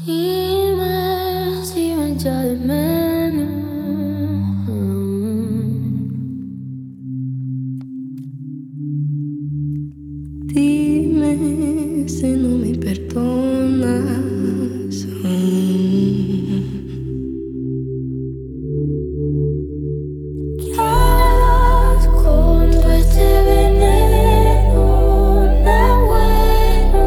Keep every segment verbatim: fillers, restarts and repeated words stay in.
Dime si me echa de menos. Dime si no me perdonas. ¿Qué harás con todo este veneno? No bueno.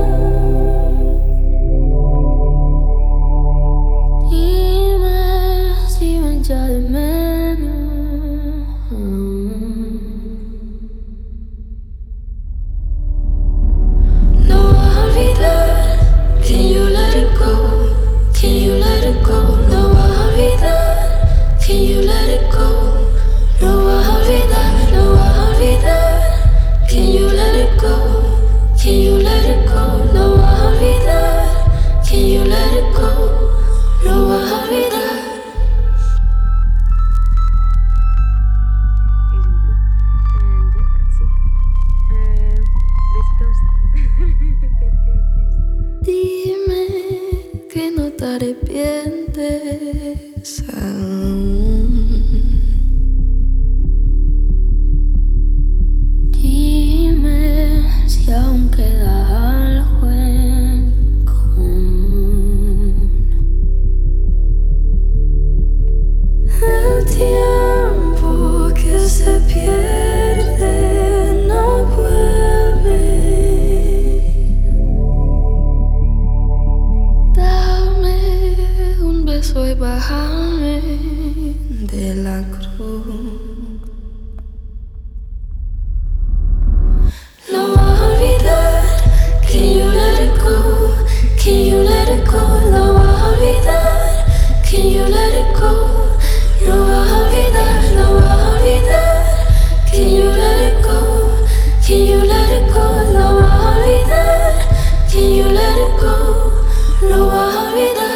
Dime si me echa de menos. No vas a olvidar. Can you let it go? Can you let it go? No vas a olvidar. Can you let it go? No vas a olvidar, no vas a olvidar. Can you let it go? Can you let it go? No vas a olvidar. Can you let it go? No vas a olvidar. Is in blue. And yeah, that's it. Um, besitos. Take care, please. Dime que no te arrepientes aún. Dime si aún queda algo en común. El tiempo que se pierde no vuelve. Dame un beso y bájame de la cruz. No vas a olvidar. Can you let it go? Can you let it go? No vas a olvidar. Can you let it go? No vas a olvidar, no vas a olvidar. Can you let it go? Can you let it go? No vas a olvidar. Can you let it go? No vas a olvidar.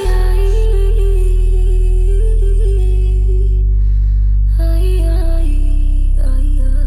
Ay, ay, ay, ay.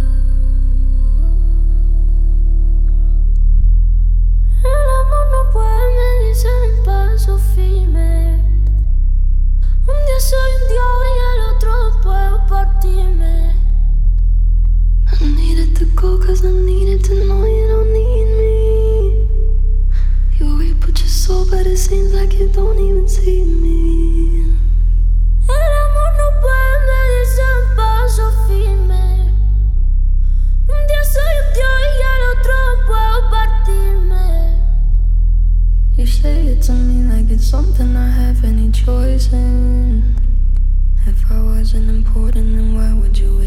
El amor no puede medirse en un paso firme. Un día soy un dios y el otro puedo partirme. I needed to go cause I needed to know you don't need me. You already put your soul but it seems like you don't even see me. El amor no puede medirse en un paso firme. Un día soy un dios y el otro puedo partirme. You say it to me like it's something I have any choice in. If I wasn't important, then why would you